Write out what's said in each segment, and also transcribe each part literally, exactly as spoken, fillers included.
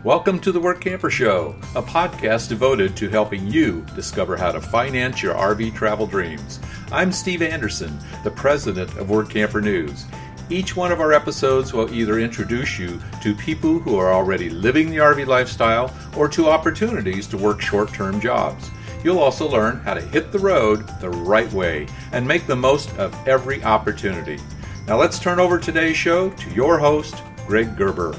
Welcome to the Work Camper Show, a podcast devoted to helping you discover how to finance your R V travel dreams. I'm Steve Anderson, the president of Work Camper News. Each one of our episodes will either introduce you to people who are already living the R V lifestyle or to opportunities to work short-term jobs. You'll also learn how to hit the road the right way and make the most of every opportunity. Now let's turn over today's show to your host, Greg Gerber.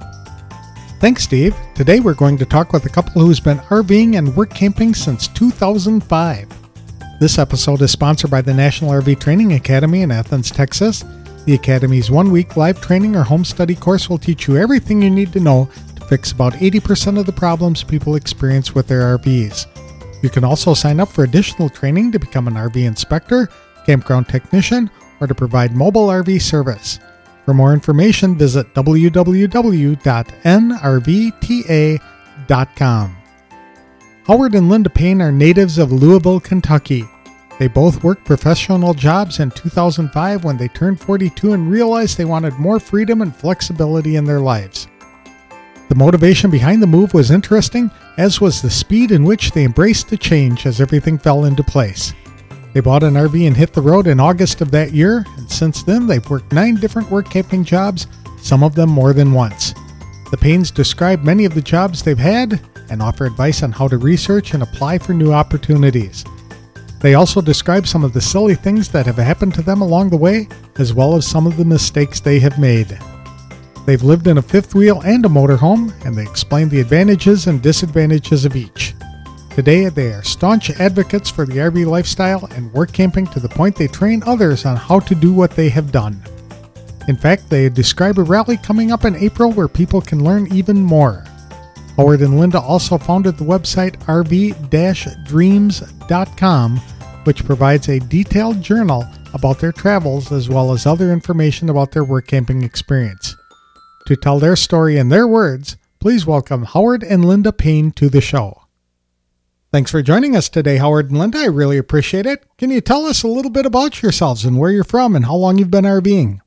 Thanks, Steve. Today we're going to talk with a couple who's been RVing and work camping since two thousand five. This episode is sponsored by the National R V Training Academy in Athens, Texas. The Academy's one-week live training or home study course will teach you everything you need to know to fix about eighty percent of the problems people experience with their R Vs. You can also sign up for additional training to become an R V inspector, campground technician, or to provide mobile R V service. For more information, visit w w w dot n r v t a dot com. Howard and Linda Payne are natives of Louisville, Kentucky. They both worked professional jobs in two thousand five when they turned forty-two and realized they wanted more freedom and flexibility in their lives. The motivation behind the move was interesting, as was the speed in which they embraced the change as everything fell into place. They bought an R V and hit the road in August of that year, and since then they've worked nine different work camping jobs, some of them more than once. The Paynes describe many of the jobs they've had and offer advice on how to research and apply for new opportunities. They also describe some of the silly things that have happened to them along the way, as well as some of the mistakes they have made. They've lived in a fifth wheel and a motorhome, and they explain the advantages and disadvantages of each. Today, they are staunch advocates for the R V lifestyle and work camping to the point they train others on how to do what they have done. In fact, they describe a rally coming up in April where people can learn even more. Howard and Linda also founded the website r v dash dreams dot com, which provides a detailed journal about their travels as well as other information about their work camping experience. To tell their story in their words, please welcome Howard and Linda Payne to the show. Thanks for joining us today, Howard and Linda. I really appreciate it. Can you tell us a little bit about yourselves and where you're from and how long you've been RVing?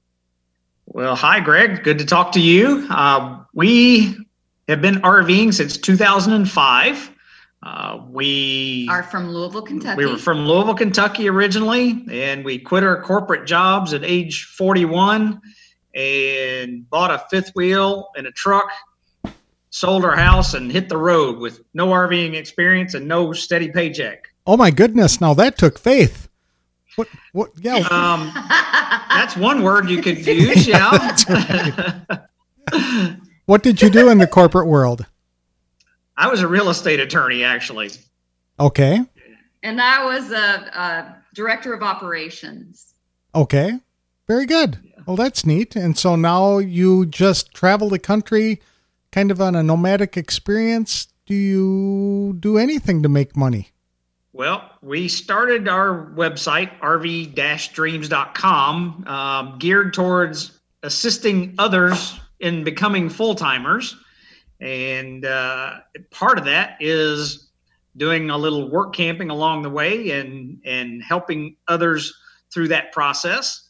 Well, hi, Greg. Good to talk to you. Uh, we have been RVing since two thousand five. Uh, we are from Louisville, Kentucky. We were from Louisville, Kentucky originally, and we quit our corporate jobs at age forty-one and bought a fifth wheel and a truck, sold our house, and hit the road with no RVing experience and no steady paycheck. Oh my goodness! Now that took faith. What? What? Yeah. Um, that's one word you could use. Yeah. Right. What did you do in the corporate world? I was a real estate attorney, actually. Okay. And I was a, a director of operations. Okay. Very good. Well, that's neat. And so now you just travel the country kind of on a nomadic experience. Do you do anything to make money? Well, we started our website, r v dash dreams dot com, um, geared towards assisting others in becoming full-timers. And uh, part of that is doing a little work camping along the way and, and helping others through that process.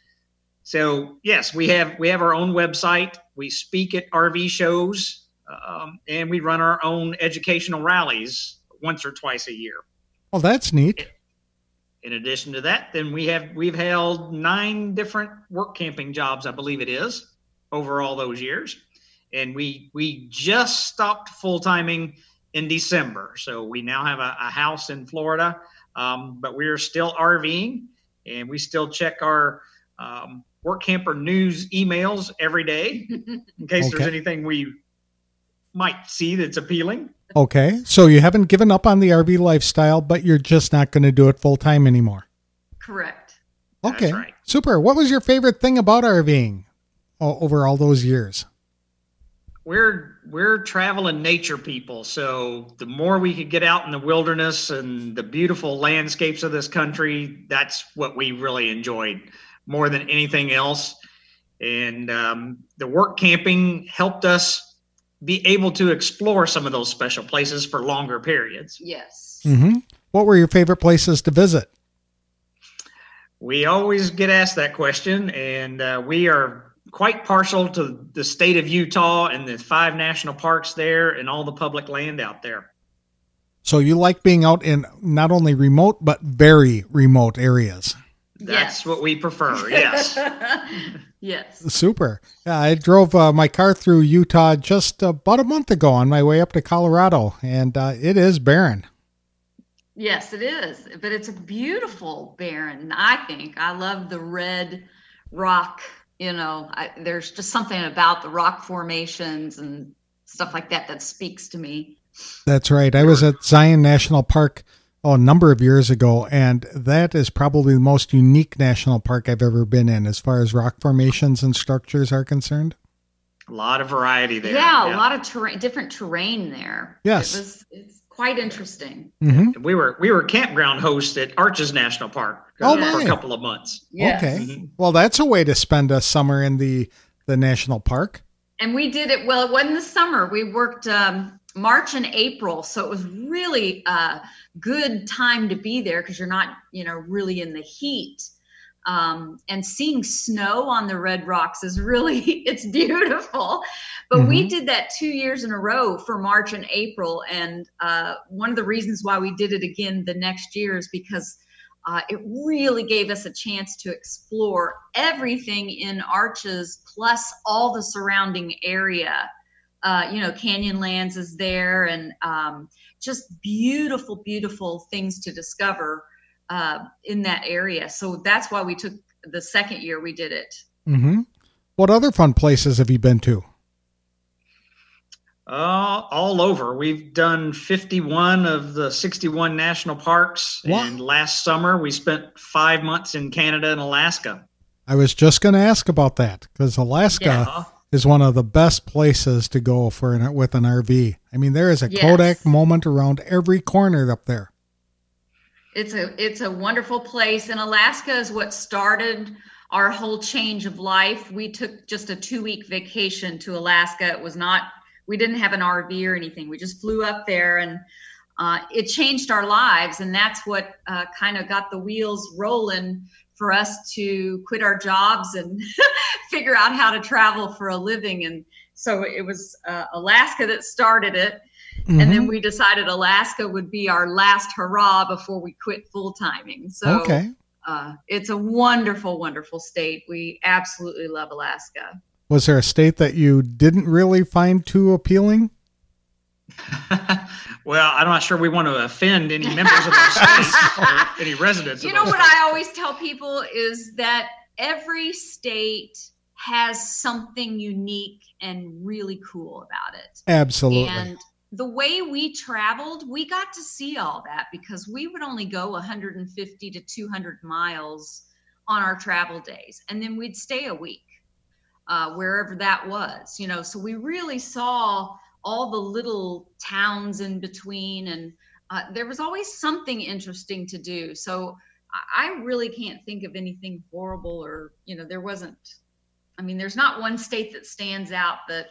So, yes, we have we have our own website. We speak at R V shows, um, and we run our own educational rallies once or twice a year. Well, that's neat. In addition to that, then we have we've held nine different work camping jobs, I believe it is, over all those years. And we we just stopped full-timing in December. So we now have a, a house in Florida, um, but we're still RVing, and we still check our um, Work Camper News emails every day in case okay. there's anything we might see that's appealing. Okay. So you haven't given up on the R V lifestyle, but you're just not going to do it full time anymore. Correct. Okay. That's right. Super. What was your favorite thing about RVing over all those years? We're we're traveling nature people, so the more we could get out in the wilderness and the beautiful landscapes of this country, that's what we really enjoyed more than anything else. And um, the work camping helped us be able to explore some of those special places for longer periods. Yes. Mm-hmm. What were your favorite places to visit? We always get asked that question, and uh, we are quite partial to the state of Utah and the five national parks there and all the public land out there. So you like being out in not only remote, but very remote areas. That's Yes. what we prefer, yes. Yes. Super. Yeah, I drove uh, my car through Utah just about a month ago on my way up to Colorado, and uh, it is barren. Yes, it is. But it's a beautiful barren, I think. I love the red rock, you know, I, there's just something about the rock formations and stuff like that that speaks to me. That's right. I was at Zion National Park oh, a number of years ago, and that is probably the most unique national park I've ever been in as far as rock formations and structures are concerned. A lot of variety there. Yeah, yeah. A lot of terrain, different terrain there. Yes. It was, it's quite interesting. Mm-hmm. We were we were campground hosts at Arches National Park oh, for my. a couple of months. Yes. Okay. Mm-hmm. Well, that's a way to spend a summer in the, the national park. And we did it, well, it wasn't the summer. We worked um, March and April. So it was really a good time to be there because you're not, you know, really in the heat. Um, and seeing snow on the Red Rocks is really, it's beautiful. But Mm-hmm. we did that two years in a row for March and April. And uh, one of the reasons why we did it again the next year is because uh, it really gave us a chance to explore everything in Arches plus all the surrounding area. Uh, you know, Canyonlands is there, and um, just beautiful, beautiful things to discover uh, in that area. So that's why we took the second year we did it. Mm-hmm. What other fun places have you been to? Uh, all over. We've done fifty-one of the sixty-one national parks. Wow. And last summer we spent five months in Canada and Alaska. I was just going to ask about that because Alaska Yeah. is one of the best places to go for an, with an R V. I mean, there is a Yes. Kodak moment around every corner up there. It's a it's a wonderful place, and Alaska is what started our whole change of life. We took just a two-week vacation to Alaska. It was not, we didn't have an R V or anything. We just flew up there, and uh, it changed our lives, and that's what uh, kind of got the wheels rolling for us to quit our jobs and figure out how to travel for a living. And so it was uh, Alaska that started it. Mm-hmm. And then we decided Alaska would be our last hurrah before we quit full timing. So Okay. uh, it's a wonderful, wonderful state. We absolutely love Alaska. Was there a state that you didn't really find too appealing? Well, I'm not sure we want to offend any members of our state or any residents You of know our what state. I always tell people is that every state has something unique and really cool about it. Absolutely. And the way we traveled, we got to see all that because we would only go one hundred fifty to two hundred miles on our travel days. And then we'd stay a week uh, wherever that was, you know, so we really saw all the little towns in between. And uh, there was always something interesting to do. So I, I really can't think of anything horrible or, you know, there wasn't, I mean, there's not one state that stands out that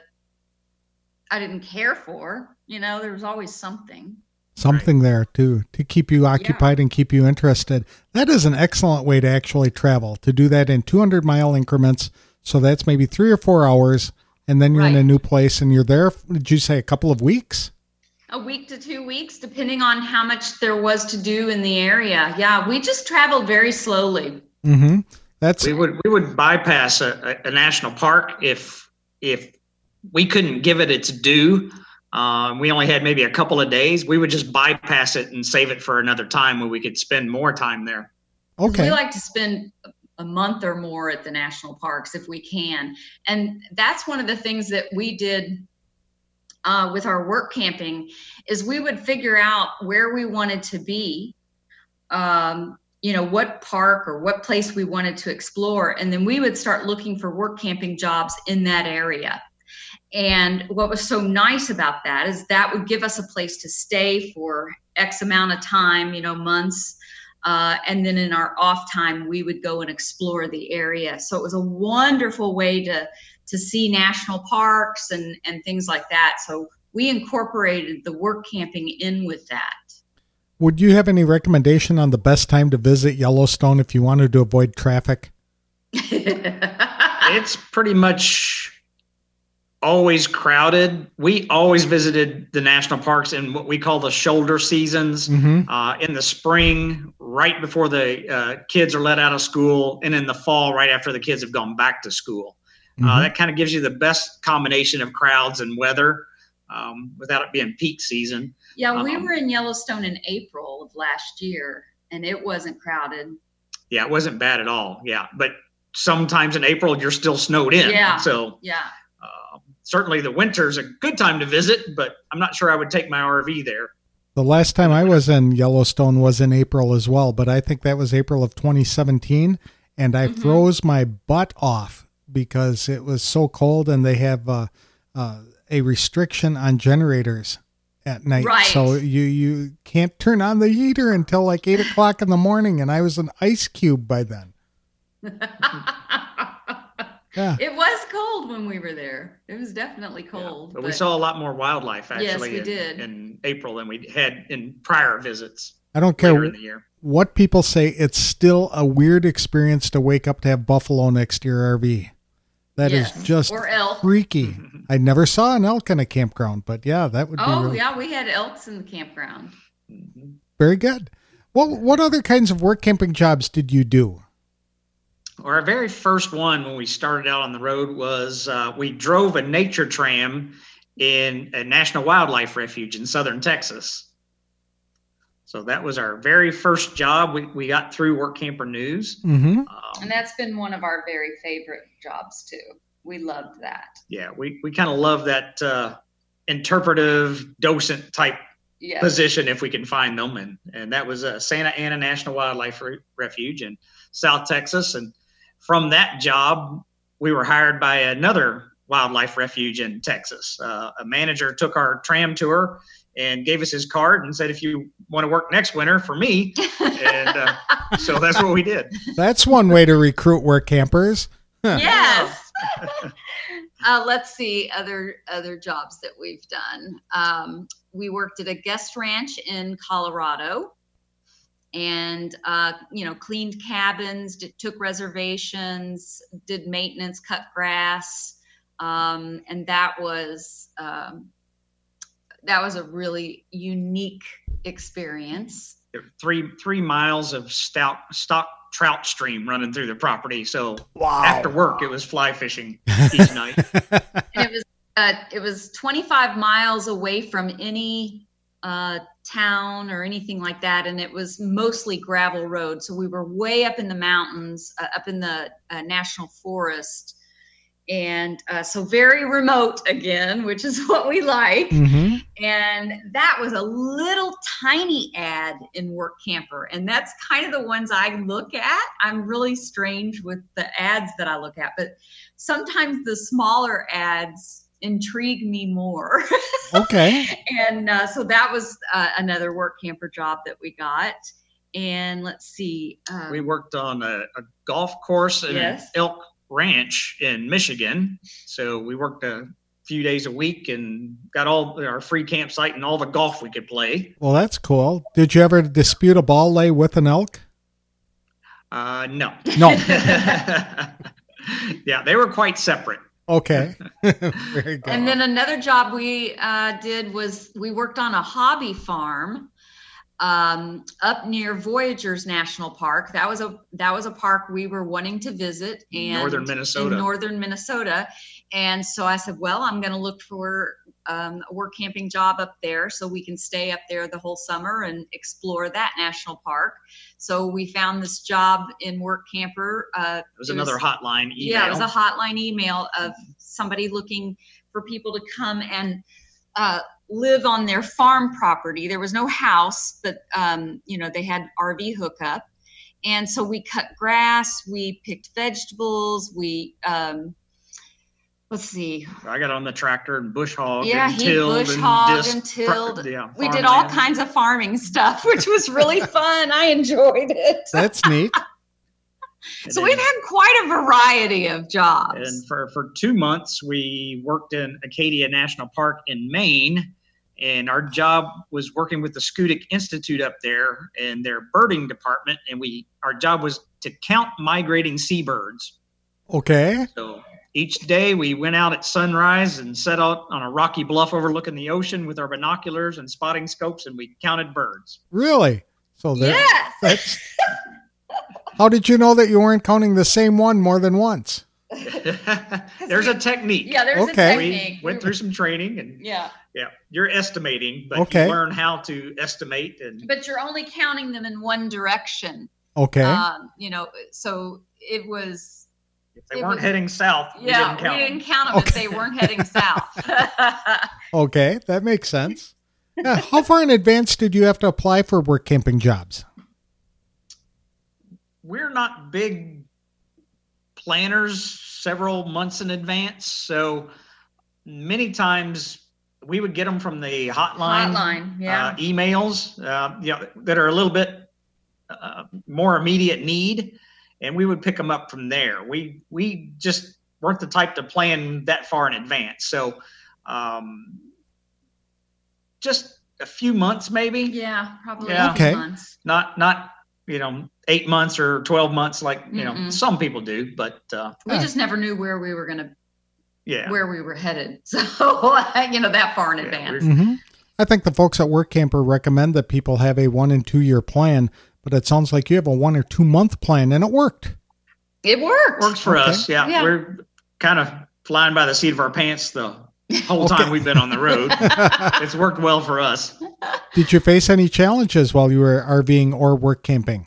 I didn't care for, you know, there was always something. Something there too, to keep you occupied and keep you interested. That is an excellent way to actually travel, to do that in two hundred mile increments. So that's maybe three or four hours. And then you're in a Right. new place and you're there, did you say a couple of weeks? A week to two weeks, depending on how much there was to do in the area. Yeah, we just traveled very slowly. Mm-hmm. That's We would we would bypass a, a, a national park if if we couldn't give it its due. Uh, we only had maybe a couple of days. We would just bypass it and save it for another time when we could spend more time there. okay. We like to spend a month or more at the national parks if we can. And that's one of the things that we did uh, with our work camping is we would figure out where we wanted to be, um, you know, what park or what place we wanted to explore. And then we would start looking for work camping jobs in that area. And what was so nice about that is that would give us a place to stay for X amount of time, you know, months. Uh, and then in our off time, we would go and explore the area. So it was a wonderful way to to see national parks and, and things like that. So we incorporated the work camping in with that. Would you have any recommendation on the best time to visit Yellowstone if you wanted to avoid traffic? It Yeah, it's pretty much always crowded. We always visited the national parks in what we call the shoulder seasons, Mm-hmm. uh, in the spring, right before the uh, kids are let out of school, and in the fall, right after the kids have gone back to school. Mm-hmm. Uh, that kind of gives you the best combination of crowds and weather um, without it being peak season. Yeah, we Um, were in Yellowstone in April of last year, and it wasn't crowded. Yeah, it wasn't bad at all. Yeah, but sometimes in April, you're still snowed in. Yeah. So Yeah. uh, certainly the winter's a good time to visit, but I'm not sure I would take my R V there. The last time I was in Yellowstone was in April as well, but I think that was April of twenty seventeen, and I Mhm. froze my butt off because it was so cold, and they have uh, uh, a restriction on generators at night. Right. So you, you can't turn on the heater until like eight o'clock in the morning, and I was an ice cube by then. Yeah. It was cold when we were there. It was definitely cold. Yeah, but, we saw a lot more wildlife Yes, actually we in, did. in April than we had in prior visits I don't later care in the year. what people say, it's still a weird experience to wake up to have buffalo next to your R V. That is Yes. just Or elk. freaky. I never saw an elk in a campground, but yeah, that would be Oh, really, yeah, we had elks in the campground. Mhm. very good. What what other kinds of work camping jobs did you do? Our very first one when we started out on the road was uh, we drove a nature tram in a national wildlife refuge in southern Texas. So that was our very first job. We, we got through Work Camper News. Mm-hmm. Um, And that's been one of our very favorite jobs, too. We loved that. yeah, we, we kind of love that uh, interpretive docent type Yes. position if we can find them. And, and that was uh, Santa Ana National Wildlife Re- Refuge in South Texas. And from that job, we were hired by another wildlife refuge in Texas. Uh, a manager took our tram tour and gave us his card and said, if you want to work next winter for me. And uh, so that's what we did. That's one way to recruit work campers. Yes. uh, let's see other other jobs that we've done. Um, we worked at a guest ranch in Colorado, and uh, you know, cleaned cabins, did, took reservations, did maintenance, cut grass, um, and that was um, that was a really unique experience. Three three miles of stout stock trout stream running through the property. So Wow. after work, it was fly fishing each night. And it was uh, it was twenty-five miles away from any uh, town or anything like that, and it was mostly gravel road. So we were way up in the mountains, uh, up in the uh, national forest, and uh, so very remote again, which is what we like. Mm-hmm. And that was a little tiny ad in Work Camper. And that's kind of the ones I look at. I'm really strange with the ads that I look at, but sometimes the smaller ads intrigue me more. Okay. And uh, so that was uh, another Work Camper job that we got. And let's see. Uh, We worked on a, a golf course and Yes. an elk ranch in Michigan. So we worked a few days a week and got all our free campsite and all the golf we could play. Well, that's cool. Did you ever dispute a ball lay with an elk? Uh, no. No. Yeah, they were quite separate. Okay. Very good. And then another job we uh, did was we worked on a hobby farm um, up near Voyageurs National Park. That was a that was a park we were wanting to visit and Northern Minnesota. In northern Minnesota. And so I said, well, I'm going to look for um, a work camping job up there so we can stay up there the whole summer and explore that national park. So we found this job in Work Camper. Uh, It was another hotline email. Yeah, it was a hotline email of somebody looking for people to come and uh, live on their farm property. There was no house, but um, you know, they had R V hookup. And so we cut grass, we picked vegetables, we um, let's see. I got on the tractor and bush hogged Yeah, and he tilled bush and hogged dis- and tilled. Yeah, We did all farmland. kinds of farming stuff, which was really fun. I enjoyed it. That's neat. And So then- we've had quite a variety of jobs. And for, for two months, we worked in Acadia National Park in Maine. And our job was working with the Schoodic Institute up there in their birding department. And we our job was to count migrating seabirds. Okay. So each day we went out at sunrise and set out on a rocky bluff overlooking the ocean with our binoculars and spotting scopes, and we counted birds. Really? So that, Yes. that's. How did you know that you weren't counting the same one more than once? There's a technique. Yeah, there's Okay. a We technique. went through some training, and Yeah. yeah, you're estimating, but Okay. you learn how to estimate. And But you're only counting them in one direction. Okay. Um, you know, so it was, if they it weren't was- heading south, we yeah, didn't count we them. didn't count them if Okay. they weren't heading south. Okay. That makes sense. Yeah. How far in advance did you have to apply for work camping jobs? We're not big planners several months in advance. So many times we would get them from the hotline, Hotline, yeah. uh, emails, uh, you know, that are a little bit uh, more immediate need. And we would pick them up from there. We, we just weren't the type to plan that far in advance. So um, just a few months, maybe. Yeah, probably Yeah. eight Okay. months. Not, not, you know, eight months or twelve months like, you know, Mm-mm. some people do, but uh, We Yeah. just never knew where we were going to, yeah. where we were headed. So, you know, that far in Yeah, advance. we're- Mm-hmm. I think the folks at Work Camper recommend that people have a one and two year plan, but it sounds like you have a one or two month plan, and it worked. It worked. Works for Okay. us. Yeah. Yeah. We're kind of flying by the seat of our pants the whole Okay. time we've been on the road. It's worked well for us. Did you face any challenges while you were RVing or work camping?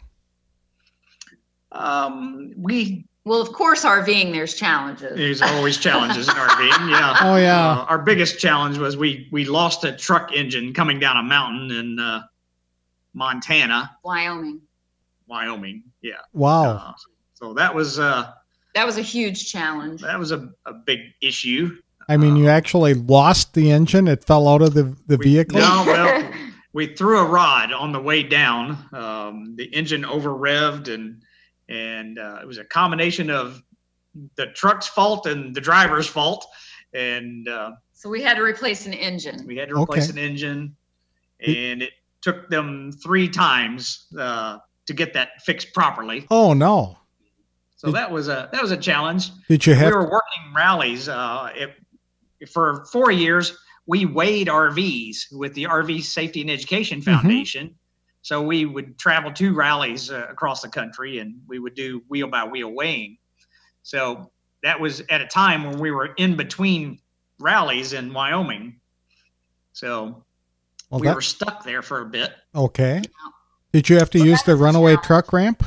Um, we, Well, of course, RVing, there's challenges. there's always challenges in RVing. Yeah. Oh, yeah. Uh, our biggest challenge was we, we lost a truck engine coming down a mountain in uh, Montana, Wyoming. Wyoming. Yeah. Wow. Uh, so that was, uh, That was a huge challenge. that was a, a big issue. I mean, you actually lost the engine. It fell out of the, the We- vehicle. No, well, we threw a rod on the way down. Um, the engine over revved, and and uh, it was a combination of the truck's fault and the driver's fault. And uh, So we had to replace an engine. we had to replace Okay. an engine, and it took them three times uh, to get that fixed properly. Oh, no. So that was a that was a challenge. Did you We have were working rallies. Uh, it, for four years, we weighed R Vs with the R V Safety and Education Foundation. So we would travel two rallies uh, across the country, and we would do wheel by wheel weighing. So that was at a time when we were in between rallies in Wyoming. So well, we that- were stuck there for a bit. okay. Did you have to Well, use that the was a runaway challenge. truck ramp?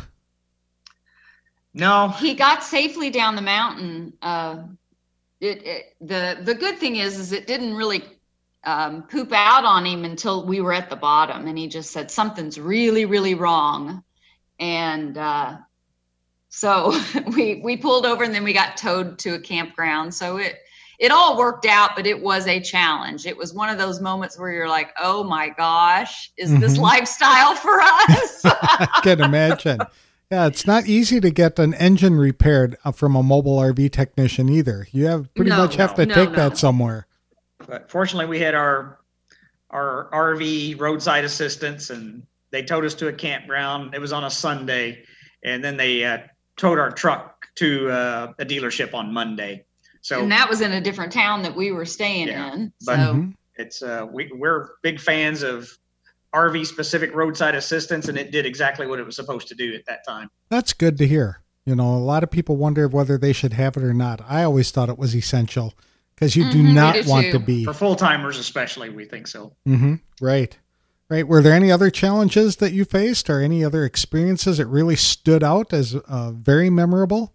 No, He got safely down the mountain. Uh, it, it the the good thing is is it didn't really um, poop out on him until we were at the bottom, and he just said something's really really wrong, and uh, so we we pulled over, and then we got towed to a campground. So it it all worked out, but it was a challenge. It was one of those moments where you're like, oh my gosh, is this Mhm. lifestyle for us? I can imagine. Yeah, it's not easy to get an engine repaired uh, from a mobile R V technician either. You have pretty No, much have to no, take no. that somewhere. but fortunately we had our our R V roadside assistance, and they towed us to a campground. It was on a Sunday, and then they uh, towed our truck to uh, a dealership on Monday. So And that was in a different town that we were staying Yeah, in. but- So Mhm. it's uh, we we're big fans of R V specific roadside assistance, and it did exactly what it was supposed to do at that time. That's good to hear. You know, a lot of people wonder whether they should have it or not. I always thought it was essential because you do Mhm, we not do want too. to be. For full timers, especially, we think so. hmm Right. Right. Were there any other challenges that you faced or any other experiences that really stood out as uh, very memorable?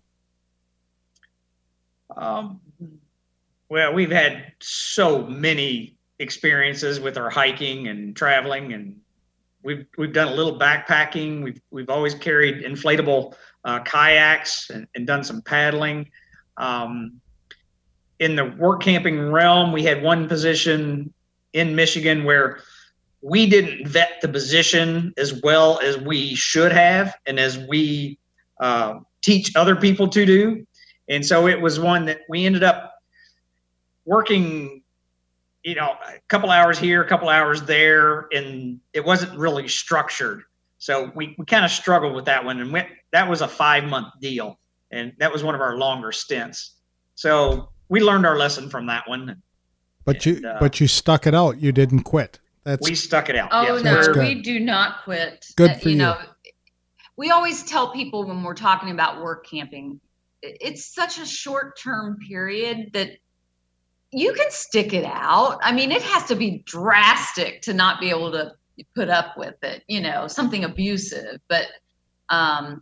Um, well, we've had so many experiences with our hiking and traveling, and we've we've done a little backpacking. We've we've always carried inflatable uh, kayaks and, and done some paddling. Um, in the work camping realm, we had one position in Michigan where we didn't vet the position as well as we should have, and as we uh, teach other people to do. And so it was one that we ended up working, you know, a couple hours here, a couple hours there, and it wasn't really structured. So we, we kind of struggled with that one, and went, that was a five month deal. and that was one of our longer stints. So we learned our lesson from that one. But and, you uh, but you stuck it out. You didn't quit. That's we stuck it out. Oh, yes. no, That's we good. do not quit. Good Uh, for you you. know, we always tell people when we're talking about work camping, i- it's such a short-term period that you can stick it out. I mean, it has to be drastic to not be able to put up with it, you know, something abusive. But um,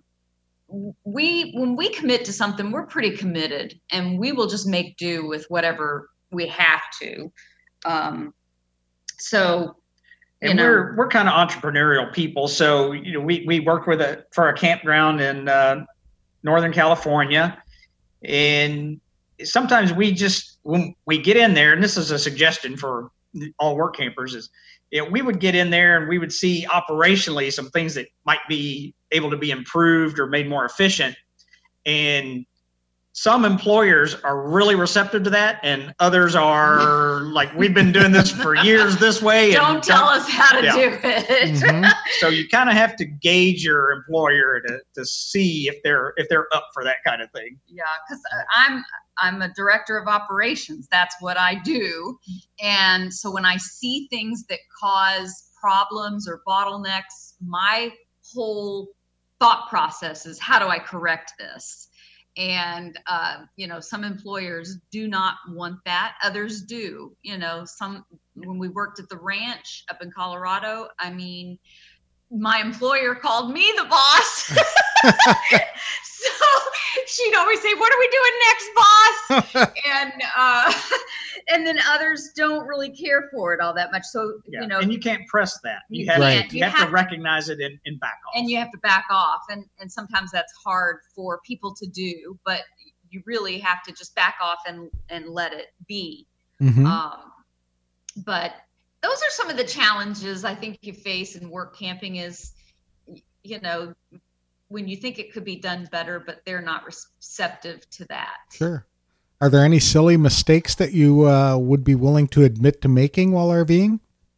we, when we commit to something, we're pretty committed, and we will just make do with whatever we have to. Um, so, you And know, we're we're kind of entrepreneurial people, so you know we we worked with a for a campground in uh, Northern California, and sometimes we just when we get in there, and this is a suggestion for all work campers, is you know, we would get in there and we would see operationally some things that might be able to be improved or made more efficient, and some employers are really receptive to that, and others are like, we've been doing this for years this way. And don't tell us how to yeah. do it. Mhm. So you kind of have to gauge your employer to, to see if they're if they're up for that kind of thing. Yeah, because I'm I'm a director of operations. That's what I do, and so when I see things that cause problems or bottlenecks, my whole thought process is, how do I correct this? And, uh, you know, some employers do not want that. Others do. You know, some, when we worked at the ranch up in Colorado, I mean, my employer called me the boss. So she'd always say, "What are we doing next, boss?" and uh, and then others don't really care for it all that much. So, Yeah. you know, and you can't press that. You You have, can't. you You have, have to recognize it and, and back off. and you have to back off, and and sometimes that's hard for people to do, but you really have to just back off and and let it be. Mhm. Um, but those are some of the challenges I think you face in work camping. Is, you know, when you think it could be done better, but they're not receptive to that. Sure. Are there any silly mistakes that you uh, would be willing to admit to making while RVing?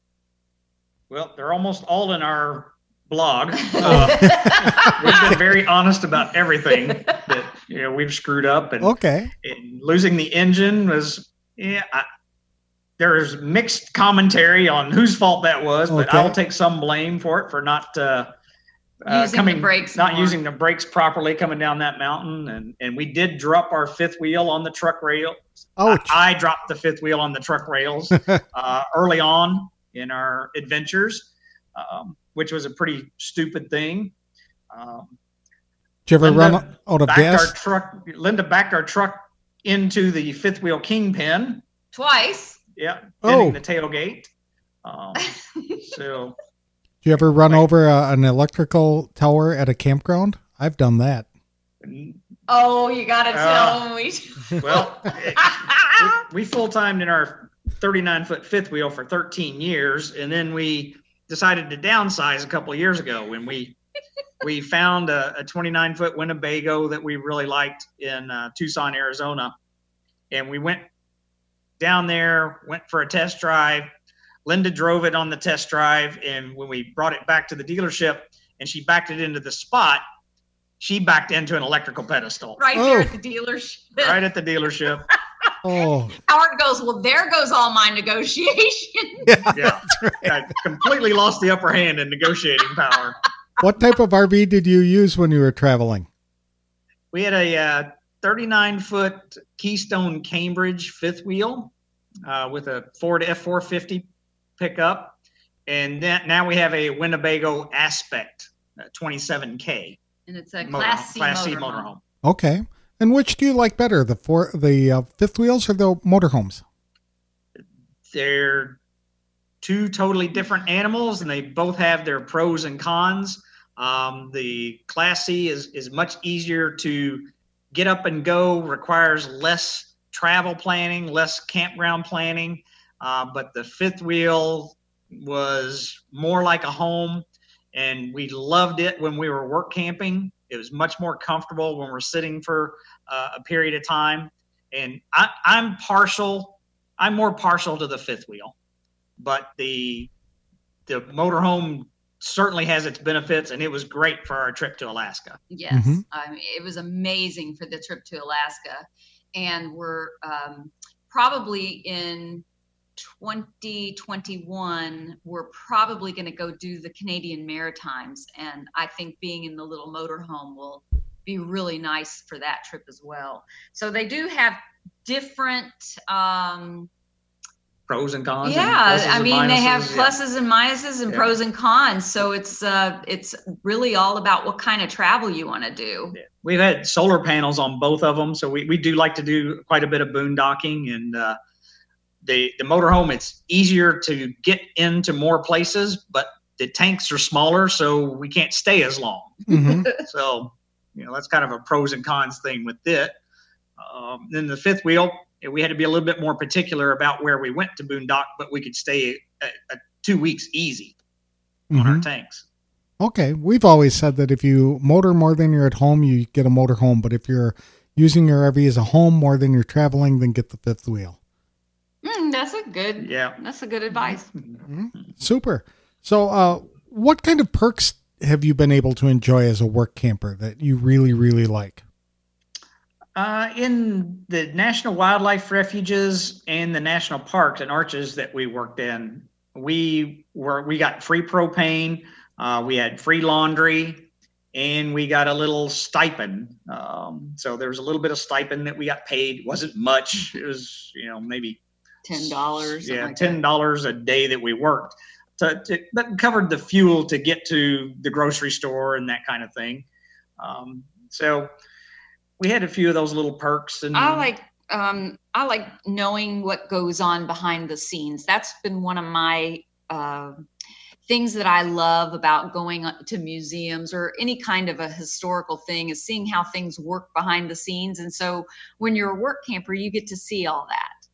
Well, they're almost all in our blog. Uh, we've been very honest about everything that you know we've screwed up, and, Okay. and losing the engine was yeah. I, there's mixed commentary on whose fault that was, but Okay. I'll take some blame for it for not uh, uh, Using the coming brakes not more. using the brakes properly coming down that mountain, and and we did drop our fifth wheel on the truck rail. Ouch. I, I dropped the fifth wheel on the truck rails uh, early on in our adventures, um, which was a pretty stupid thing. Um, Did you ever Linda run out of backed gas? our truck. Linda backed our truck into the fifth wheel kingpin. Twice. Yeah, Oh. bending the tailgate. Um, so Did you ever run Wait. over a, an electrical tower at a campground? I've done that. Oh, you got to Uh, tell me. well, it- we, we full timed in our thirty-nine foot fifth wheel for thirteen years, and then we decided to downsize a couple of years ago when we we found a, a twenty-nine foot Winnebago that we really liked in uh, Tucson, Arizona, and we went down there, went for a test drive. Linda drove it on the test drive, and when we brought it back to the dealership and she backed it into the spot, she backed into an electrical pedestal Right Oh. there at the dealership. right at the dealership. Oh, Howard goes, "Well, there goes all my negotiation." Yeah, I completely lost the upper hand in negotiating power. what type of R V did you use when you were traveling? We had a uh, thirty-nine foot Keystone Cambridge fifth wheel uh, with a Ford F four fifty pickup, and then now we have a Winnebago Aspect uh, twenty-seven K And it's a motorhome- Class C Class C motorhome. motorhome. Okay. And which do you like better, the four, the uh, fifth wheels or the motorhomes? They're two totally different animals, and they both have their pros and cons. Um, the Class C is is much easier to get up and go, requires less travel planning, less campground planning. Uh, but the fifth wheel was more like a home, and we loved it when we were work camping. It was much more comfortable when we're sitting for uh, a period of time. And I, I'm partial, I'm more partial to the fifth wheel, but the the motorhome certainly has its benefits, and it was great for our trip to Alaska. Yes, mm-hmm. I mean, it was amazing for the trip to Alaska, and we're um, probably in twenty twenty-one, we're probably going to go do the Canadian Maritimes, and I think being in the little motorhome will be really nice for that trip as well. So they do have different um, pros and cons. Yeah, and I mean, they have yeah. pluses and minuses and yeah. pros and cons. So it's uh, it's really all about what kind of travel you want to do. Yeah. We've had solar panels on both of them, so we, we do like to do quite a bit of boondocking. And uh, the the motorhome, it's easier to get into more places, but the tanks are smaller, so we can't stay as long. Mm-hmm. So, you know, that's kind of a pros and cons thing with it. Um, then the fifth wheel, we had to be a little bit more particular about where we went to boondock, but we could stay a, a two weeks easy mm-hmm. on our tanks. Okay. We've always said that if you motor more than you're at home, you get a motor home. But if you're using your R V as a home more than you're traveling, then get the fifth wheel. Mm, that's a good, yeah. That's a good advice. Mm-hmm. Super. So uh, what kind of perks have you been able to enjoy as a work camper that you really, really like? Uh, in the national wildlife refuges and the national parks and arches that we worked in, we were we got free propane, uh, we had free laundry, and we got a little stipend. Um, so there was a little bit of stipend that we got paid. It wasn't much. It was, you know, maybe ten dollars. Yeah, like ten dollars a day that we worked. To, to, that covered the fuel to get to the grocery store and that kind of thing. Um, so. We had a few of those little perks, and I like um, I like knowing what goes on behind the scenes. That's been one of my uh, things that I love about going to museums or any kind of a historical thing, is seeing how things work behind the scenes. And so when you're a work camper, you get to see all that.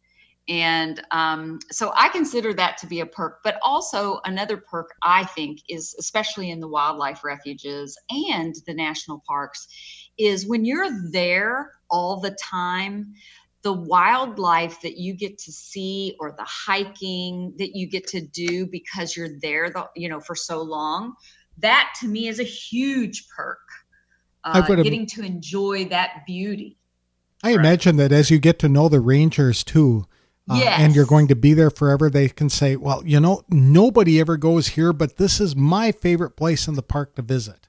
And um, so I consider that to be a perk. But also another perk, I think, is especially in the wildlife refuges and the national parks, is when you're there all the time, the wildlife that you get to see or the hiking that you get to do because you're there, the, you know, for so long, that to me is a huge perk. Uh, getting to enjoy that beauty. I imagine that as you get to know the rangers too, uh, yes. and you're going to be there forever, they can say, well, you know, nobody ever goes here, but this is my favorite place in the park to visit.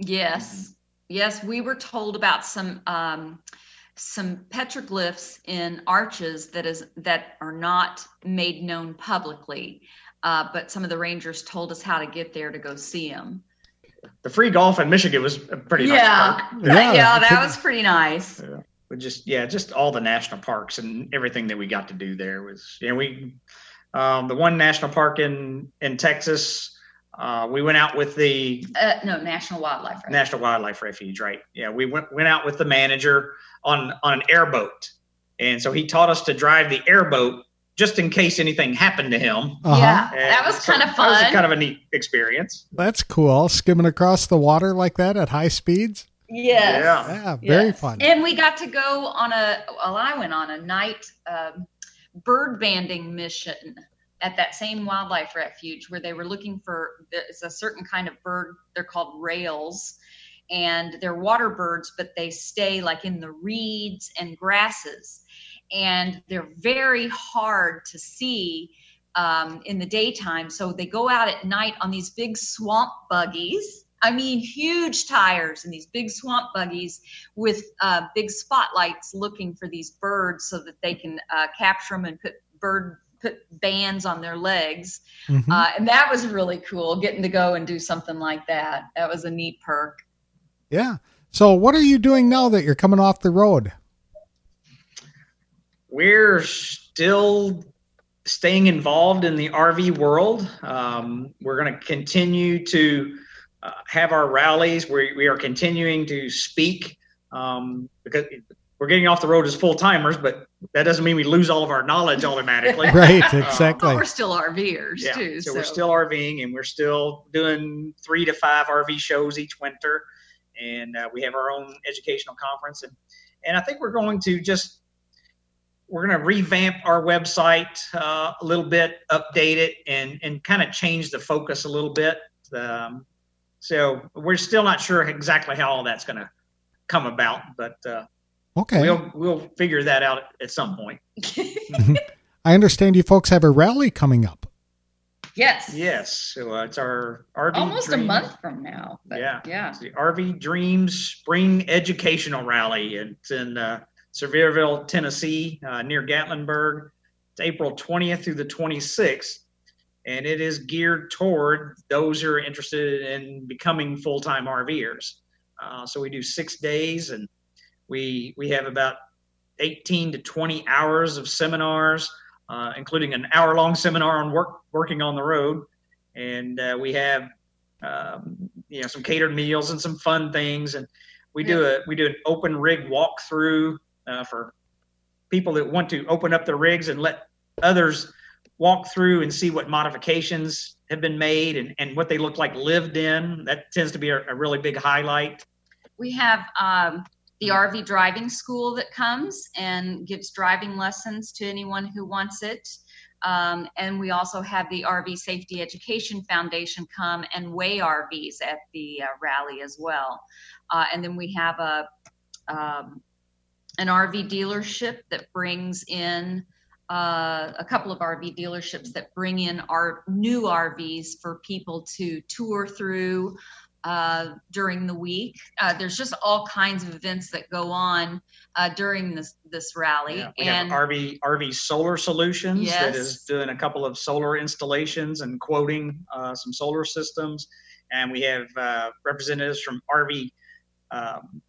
Yes. Yes, we were told about some um, some petroglyphs in arches that is that are not made known publicly, uh, but some of the rangers told us how to get there to go see them. The free golf in Michigan was a pretty yeah. nice park. Yeah, yeah, that was pretty nice. Yeah. But just yeah, just all the national parks and everything that we got to do there was. Yeah, we um, the one national park in in Texas. Uh, we went out with the uh, no National Wildlife Refuge. National Wildlife Refuge, right? Yeah, we went went out with the manager on on an airboat, and so he taught us to drive the airboat just in case anything happened to him. Uh-huh. Yeah, and that was so kind of fun. That was kind of a neat experience. That's cool, skimming across the water like that at high speeds. Yes. Yeah, yeah, very yes. fun. And we got to go on a well, I went on a night um, bird banding mission at that same wildlife refuge where they were looking for, it's a certain kind of bird, they're called rails, and they're water birds, but they stay like in the reeds and grasses, and they're very hard to see um, in the daytime. So they go out at night on these big swamp buggies. I mean, huge tires and these big swamp buggies with uh, big spotlights looking for these birds so that they can uh, capture them and put bird put bands on their legs. Mm-hmm. Uh, and that was really cool, getting to go and do something like that. That was a neat perk. Yeah. So what are you doing now that you're coming off the road? We're still staying involved in the R V world. Um, we're going to continue to uh, have our rallies. We, we are continuing to speak um, because we're getting off the road as full timers, but that doesn't mean we lose all of our knowledge automatically. Right, exactly. Um, but we're still RVers yeah, too. So, so we're still RVing, and we're still doing three to five R V shows each winter. And uh, we have our own educational conference. And, and I think we're going to just, we're going to revamp our website uh, a little bit, update it, and, and kind of change the focus a little bit. Um, so we're still not sure exactly how all that's going to come about, but uh, okay, we'll we'll figure that out at some point. I understand you folks have a rally coming up. Yes. Yes. So uh, it's our R V almost Dream. a month from now. But yeah. Yeah. It's the R V Dreams Spring Educational Rally. It's in uh, Sevierville, Tennessee, uh, near Gatlinburg. It's April twentieth through the twenty-sixth. And it is geared toward those who are interested in becoming full-time RVers. Uh, so we do six days, and we we have about eighteen to twenty hours of seminars, uh, including an hour-long seminar on work working on the road. And uh, we have um, you know some catered meals and some fun things. And we do a we do an open rig walkthrough uh, for people that want to open up their rigs and let others walk through and see what modifications have been made and, and what they look like lived in. That tends to be a, a really big highlight. We have um, the R V driving school that comes and gives driving lessons to anyone who wants it. Um, and we also have the R V Safety Education Foundation come and weigh R Vs at the uh, rally as well. Uh, and then we have a um, an R V dealership that brings in Uh, a couple of R V dealerships that bring in our new R Vs for people to tour through uh, during the week. Uh, there's just all kinds of events that go on uh, during this this rally. Yeah, we and have R V R V Solar Solutions Yes. that is doing a couple of solar installations and quoting uh, some solar systems, and we have uh, representatives from R V um,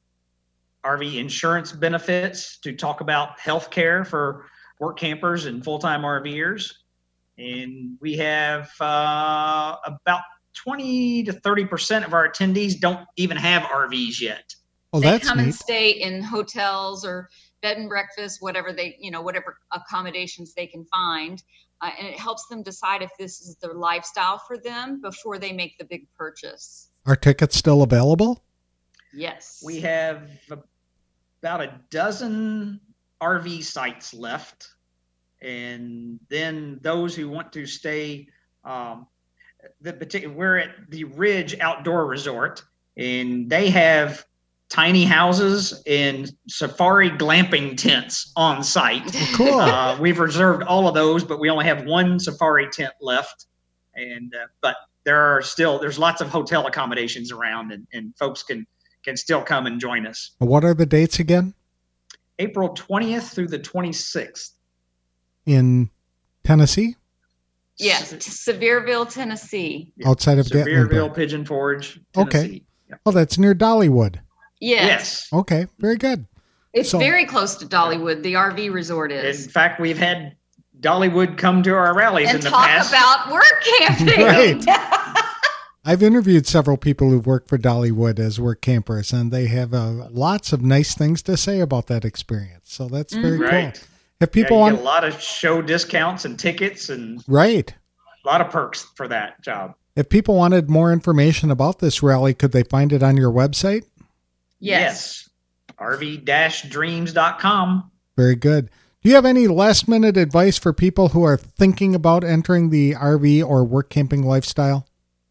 R V insurance benefits to talk about healthcare for work campers and full-time RVers. And we have uh, about twenty to thirty percent of our attendees don't even have R Vs yet. Well, they that's come neat. and stay in hotels or bed and breakfast, whatever they, you know, whatever accommodations they can find. Uh, and it helps them decide if this is their lifestyle for them before they make the big purchase. Are tickets still available? Yes. We have about a dozen R V sites left. And then those who want to stay, um, the particular, we're at the Ridge Outdoor Resort, and they have tiny houses and safari glamping tents on site. Cool. Uh, we've reserved all of those, but we only have one safari tent left. And uh, but there are still there's lots of hotel accommodations around, and, and folks can can still come and join us. What are the dates again? April twentieth through the twenty-sixth. In Tennessee? Yes, to Sevierville, Tennessee. Outside of Sevierville, Gatlinburg. Pigeon Forge, Okay. Tennessee. Yeah. Oh, that's near Dollywood. Yes. Yes. Okay, very good. It's So- very close to Dollywood, the R V resort In is. fact, we've had Dollywood come to our rallies And in the talk past. about work camping. Right. I've interviewed several people who've worked for Dollywood as work campers, and they have uh, lots of nice things to say about that experience. So that's very Right. cool. If people yeah, you want, get a lot of show discounts and tickets and right. a lot of perks for that job. If people wanted more information about this rally, could they find it on your website? Yes. R V dreams dot com. Very good. Do you have any last minute advice for people who are thinking about entering the R V or work camping lifestyle?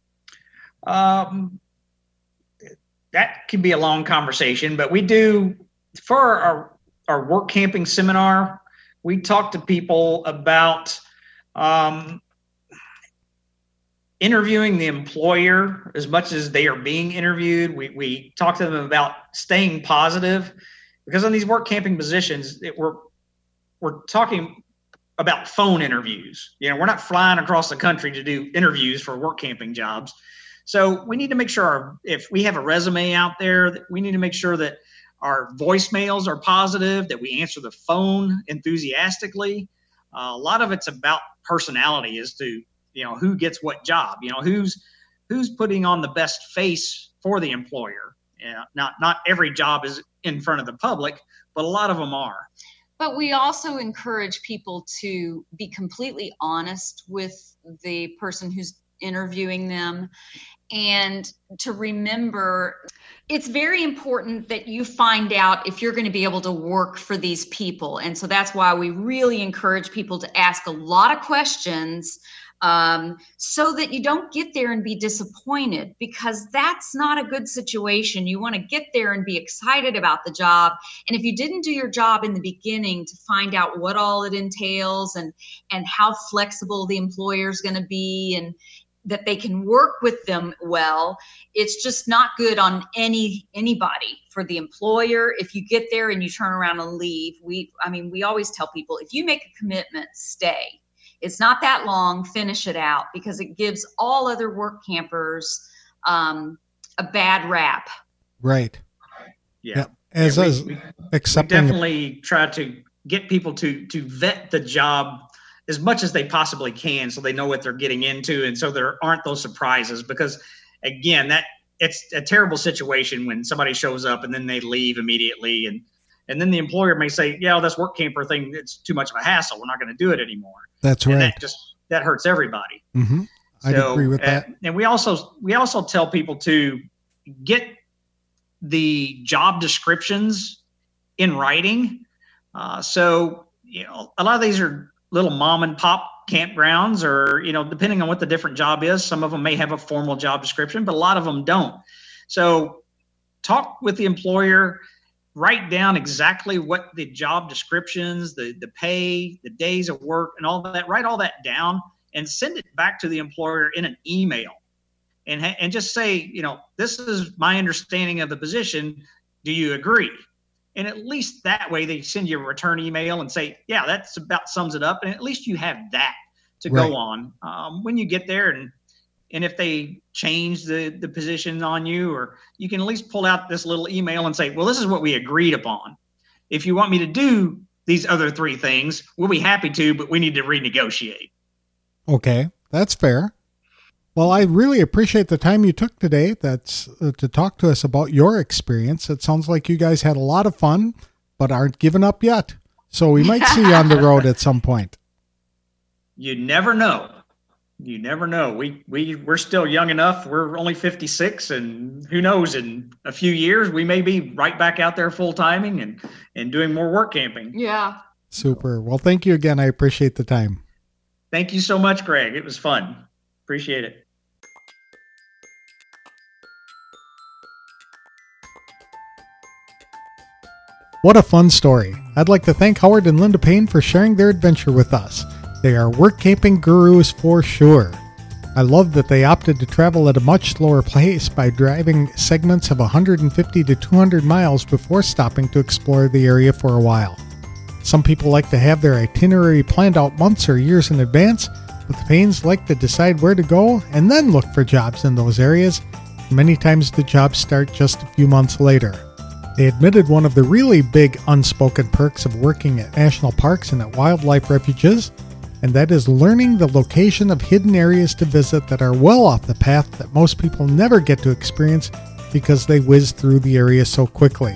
Um, that can be a long conversation, but we do for our, our work camping seminar, we talk to people about um, interviewing the employer as much as they are being interviewed. We, we talk to them about staying positive, because on these work camping positions, it, we're, we're talking about phone interviews. You know, we're not flying across the country to do interviews for work camping jobs. So we need to make sure our, if we have a resume out there, that we need to make sure that our voicemails are positive, that we answer the phone enthusiastically. Uh, a lot of it's about personality as to, you know, who gets what job, you know, who's, who's putting on the best face for the employer. Yeah, not, not every job is in front of the public, but a lot of them are. But we also encourage people to be completely honest with the person who's interviewing them, and to remember it's very important that you find out if you're going to be able to work for these people. And so that's why we really encourage people to ask a lot of questions um, so that you don't get there and be disappointed, because that's not a good situation. You want to get there and be excited about the job. And if you didn't do your job in the beginning to find out what all it entails and, and how flexible the employer is going to be and that they can work with them well, it's just not good on any anybody. For the employer, if you get there and you turn around and leave, we, I mean, we always tell people, if you make a commitment, stay. It's not that long, finish it out, because it gives all other work campers um, a bad rap. Right. Yeah. Yep. As yeah, as we, we, accepting we definitely try to get people to to vet the job as much as they possibly can, so they know what they're getting into, and so there aren't those surprises. Because again, that it's a terrible situation when somebody shows up and then they leave immediately, and and then the employer may say, "Yeah, this work camper thing, it's too much of a hassle. We're not going to do it anymore." That's and right. That just that hurts everybody. Mm-hmm. I'd so, agree with uh, that. And we also we also tell people to get the job descriptions in writing. Uh, so you know, a lot of these are little mom and pop campgrounds, or, you know, depending on what the different job is, some of them may have a formal job description, but a lot of them don't. So talk with the employer, write down exactly what the job descriptions, the, the pay, the days of work, and all that, write all that down and send it back to the employer in an email. And, and just say, you know, this is my understanding of the position. Do you agree? And at least that way they send you a return email and say, yeah, that's about sums it up. And at least you have that to right. go on um, when you get there. And and if they change the, the position on you, or you can at least pull out this little email and say, well, this is what we agreed upon. If you want me to do these other three things, we'll be happy to, but we need to renegotiate. Okay, that's fair. Well, I really appreciate the time you took today that's uh, to talk to us about your experience. It sounds like you guys had a lot of fun, but aren't giving up yet. So we might see you on the road at some point. You never know. You never know. We, we, we're still young enough. We're only fifty-six, and who knows, in a few years, we may be right back out there full timing and, and doing more work camping. Yeah. Super. Well, thank you again. I appreciate the time. Thank you so much, Greg. It was fun. Appreciate it. What a fun story. I'd like to thank Howard and Linda Payne for sharing their adventure with us. They are work camping gurus for sure. I love that they opted to travel at a much slower pace by driving segments of one hundred fifty to two hundred miles before stopping to explore the area for a while. Some people like to have their itinerary planned out months or years in advance, but the Paynes like to decide where to go and then look for jobs in those areas. Many times the jobs start just a few months later. They admitted one of the really big unspoken perks of working at national parks and at wildlife refuges, and that is learning the location of hidden areas to visit that are well off the path that most people never get to experience because they whiz through the area so quickly.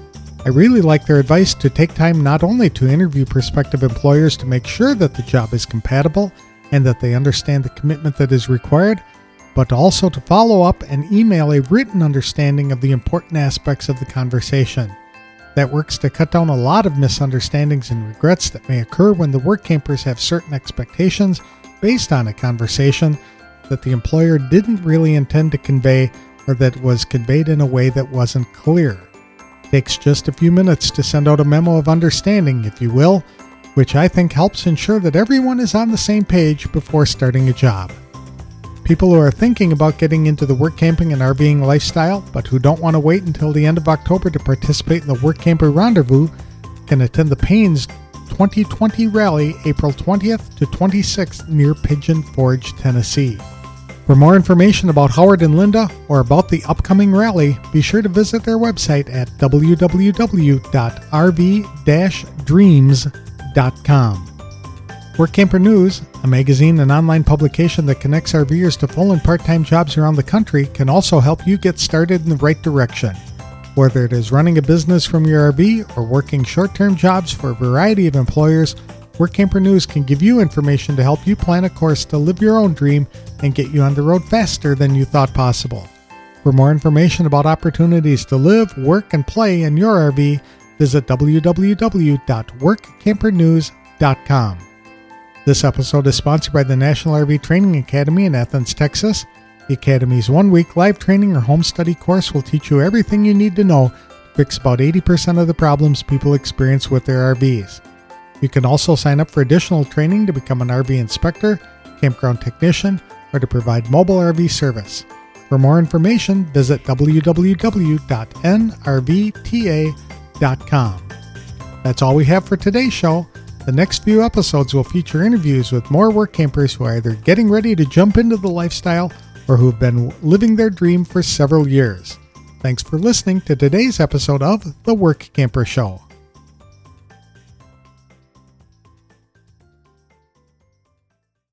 I really like their advice to take time not only to interview prospective employers to make sure that the job is compatible and that they understand the commitment that is required, but also to follow up and email a written understanding of the important aspects of the conversation. That works to cut down a lot of misunderstandings and regrets that may occur when the work campers have certain expectations based on a conversation that the employer didn't really intend to convey, or that was conveyed in a way that wasn't clear. It takes just a few minutes to send out a memo of understanding, if you will, which I think helps ensure that everyone is on the same page before starting a job. People who are thinking about getting into the work camping and RVing lifestyle, but who don't want to wait until the end of October to participate in the Work Camper Rendezvous, can attend the Paynes twenty twenty Rally April twentieth to twenty-sixth near Pigeon Forge, Tennessee. For more information about Howard and Linda or about the upcoming rally, be sure to visit their website at w w w dot r v dash dreams dot com. Work Camper News, a magazine and online publication that connects RVers to full and part-time jobs around the country, can also help you get started in the right direction. Whether it is running a business from your R V or working short-term jobs for a variety of employers, Work Camper News can give you information to help you plan a course to live your own dream and get you on the road faster than you thought possible. For more information about opportunities to live, work, and play in your R V, visit w w w dot work camper news dot com. This episode is sponsored by the National R V Training Academy in Athens, Texas. The Academy's one-week live training or home study course will teach you everything you need to know to fix about eighty percent of the problems people experience with their R Vs. You can also sign up for additional training to become an R V inspector, campground technician, or to provide mobile R V service. For more information, visit w w w dot n r v t a dot com. That's all we have for today's show. The next few episodes will feature interviews with more work campers who are either getting ready to jump into the lifestyle or who have been living their dream for several years. Thanks for listening to today's episode of The Work Camper Show.